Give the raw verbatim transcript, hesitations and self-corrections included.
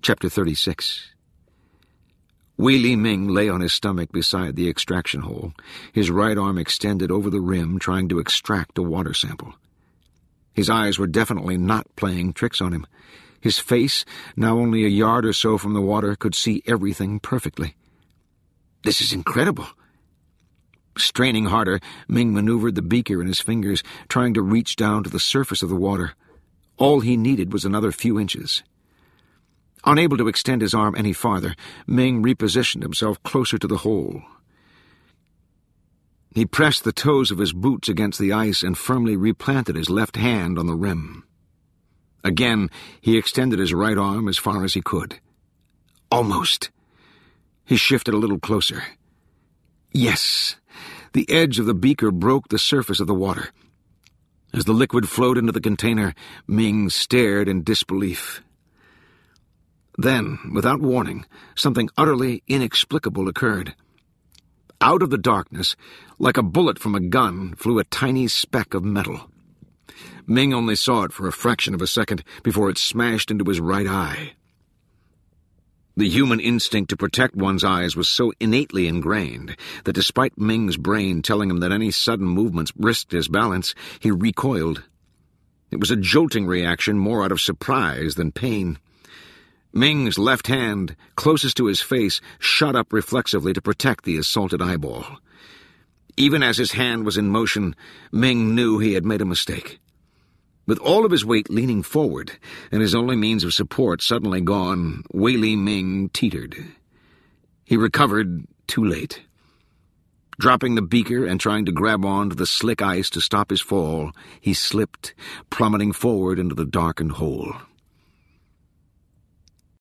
Chapter thirty-six. Wei Li Ming lay on his stomach beside the extraction hole, his right arm extended over the rim trying to extract a water sample. His eyes were definitely not playing tricks on him. His face, now only a yard or so from the water, could see everything perfectly. This is incredible. Straining harder, Ming maneuvered the beaker in his fingers, trying to reach down to the surface of the water. All he needed was another few inches. Unable to extend his arm any farther, Ming repositioned himself closer to the hole. He pressed the toes of his boots against the ice and firmly replanted his left hand on the rim. Again, he extended his right arm as far as he could. Almost. He shifted a little closer. Yes, the edge of the beaker broke the surface of the water. As the liquid flowed into the container, Ming stared in disbelief. Then, without warning, something utterly inexplicable occurred. Out of the darkness, like a bullet from a gun, flew a tiny speck of metal. Ming only saw it for a fraction of a second before it smashed into his right eye. The human instinct to protect one's eyes was so innately ingrained that despite Ming's brain telling him that any sudden movements risked his balance, he recoiled. It was a jolting reaction more out of surprise than pain. Ming's left hand, closest to his face, shot up reflexively to protect the assaulted eyeball. Even as his hand was in motion, Ming knew he had made a mistake. With all of his weight leaning forward and his only means of support suddenly gone, Wei Li Ming teetered. He recovered too late. Dropping the beaker and trying to grab on to the slick ice to stop his fall, he slipped, plummeting forward into the darkened hole.